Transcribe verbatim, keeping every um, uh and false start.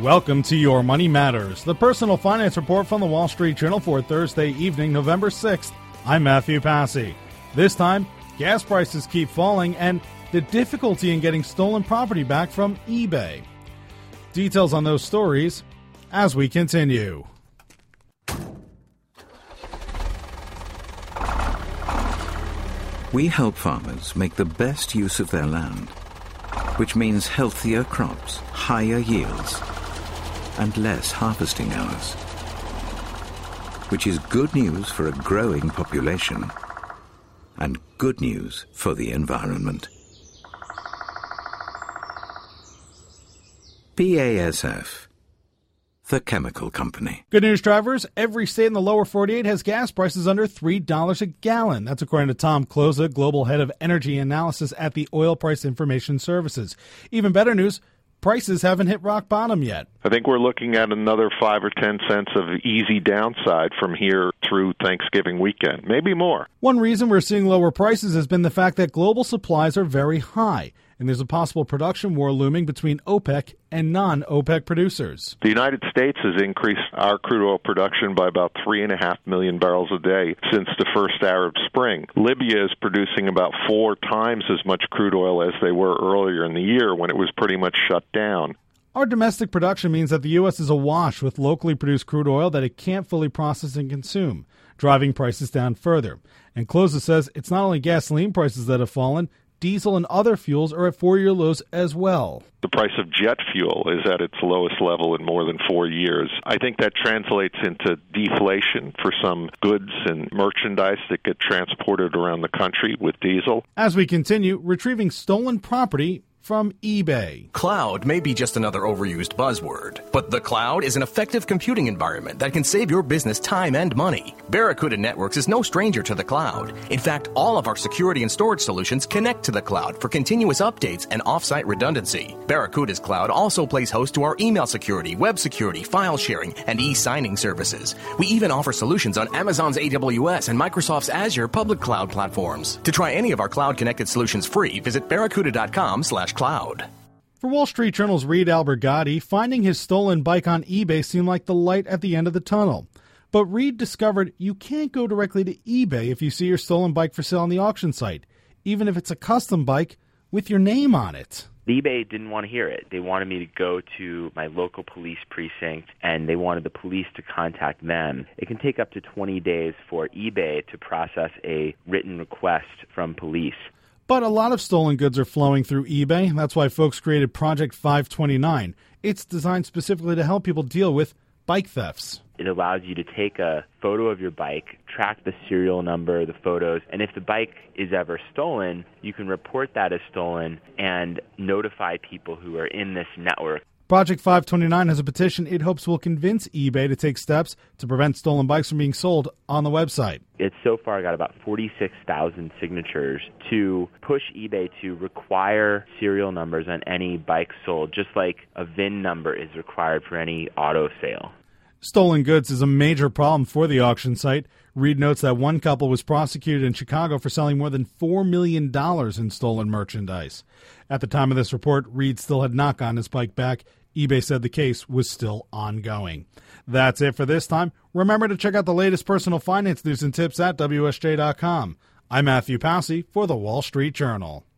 Welcome to Your Money Matters, the personal finance report from the Wall Street Journal for Thursday evening, November sixth. I'm Matthew Passy. This time, gas prices keep falling and the difficulty in getting stolen property back from eBay. Details on those stories as we continue. We help farmers make the best use of their land, which means healthier crops, higher yields, and less harvesting hours, which is good news for a growing population and good news for the environment. B A S F, the chemical company. Good news, drivers. Every state in the lower forty-eight has gas prices under three dollars a gallon. That's according to Tom Kloza, global head of energy analysis at the Oil Price Information Services. Even better news, prices haven't hit rock bottom yet. I think we're looking at another five or ten cents of easy downside from here through Thanksgiving weekend, maybe more. One reason we're seeing lower prices has been the fact that global supplies are very high, and there's a possible production war looming between OPEC and non-OPEC producers. The United States has increased our crude oil production by about three and a half million barrels a day since the first Arab Spring. Libya is producing about four times as much crude oil as they were earlier in the year when it was pretty much shut down. Our domestic production means that the U S is awash with locally produced crude oil that it can't fully process and consume, driving prices down further. And Kloza says it's not only gasoline prices that have fallen, diesel and other fuels are at four-year lows as well. The price of jet fuel is at its lowest level in more than four years. I think that translates into deflation for some goods and merchandise that get transported around the country with diesel. As we continue, retrieving stolen property from eBay. Cloud may be just another overused buzzword, but the cloud is an effective computing environment that can save your business time and money. Barracuda Networks is no stranger to the cloud. In fact, all of our security and storage solutions connect to the cloud for continuous updates and off-site redundancy. Barracuda's cloud also plays host to our email security, web security, file sharing, and e-signing services. We even offer solutions on Amazon's A W S and Microsoft's Azure public cloud platforms. To try any of our cloud-connected solutions free, visit barracuda.com slash cloud. For Wall Street Journal's Reed Albergati, finding his stolen bike on eBay seemed like the light at the end of the tunnel. But Reed discovered you can't go directly to eBay if you see your stolen bike for sale on the auction site, even if it's a custom bike with your name on it. eBay didn't want to hear it. They wanted me to go to my local police precinct, and they wanted the police to contact them. It can take up to twenty days for eBay to process a written request from police. But a lot of stolen goods are flowing through eBay. That's why folks created Project five twenty-nine. It's designed specifically to help people deal with bike thefts. It allows you to take a photo of your bike, track the serial number, the photos, and if the bike is ever stolen, you can report that as stolen and notify people who are in this network. Project five twenty-nine has a petition it hopes will convince eBay to take steps to prevent stolen bikes from being sold on the website. It's so far got about forty-six thousand signatures to push eBay to require serial numbers on any bike sold, just like a V I N number is required for any auto sale. Stolen goods is a major problem for the auction site. Reed notes that one couple was prosecuted in Chicago for selling more than four million dollars in stolen merchandise. At the time of this report, Reed still had not gotten his bike back. eBay said the case was still ongoing. That's it for this time. Remember to check out the latest personal finance news and tips at W S J dot com. I'm Matthew Passy for the Wall Street Journal.